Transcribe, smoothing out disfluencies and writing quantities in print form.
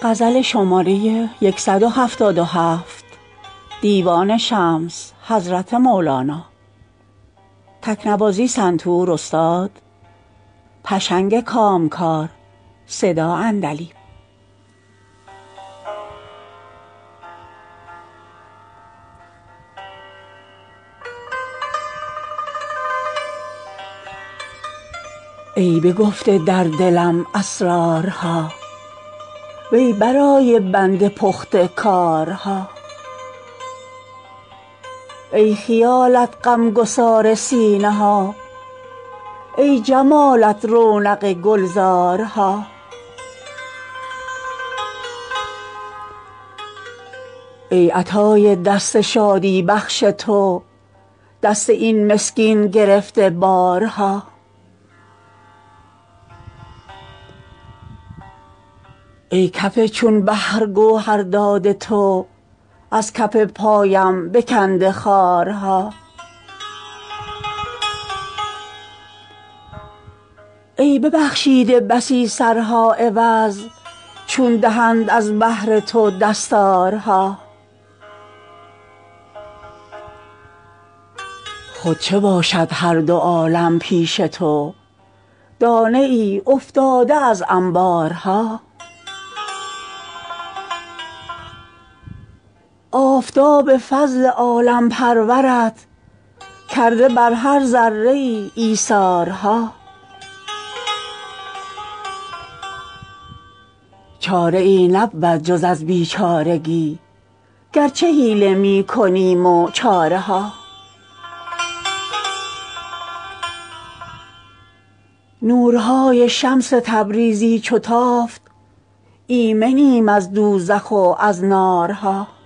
غزل شماره 177 دیوان شمس حضرت مولانا. تکنوازی سنتور استاد. پشنگ کامکار. صدا اندلیب. ای بگفته در دلم اسرارها، وی برای بنده پخته کارها. ای خیالت غمگسار سینه ها، ای جمالت رونق گلزارها. ای عطای دست شادی بخش تو، دست این مسکین گرفته بارها. ای کف چون بحر گوهر داد تو، از کف پایم بکنده خارها. ای ببخشیده بسی سرها عوض، چون دهند از بهر تو دستارها. خود چه باشد هر دو عالم پیش تو، دانه ای افتاده از انبارها. آفتاب فضل عالم پرورت، کرده بر هر ذره ای ایثارها. چاره ای نبود جز از بیچارگی، گرچه حیله می کنیم و چاره ها. نورهای شمس تبریزی چو تافت، ایمنیم از دوزخ و از نارها.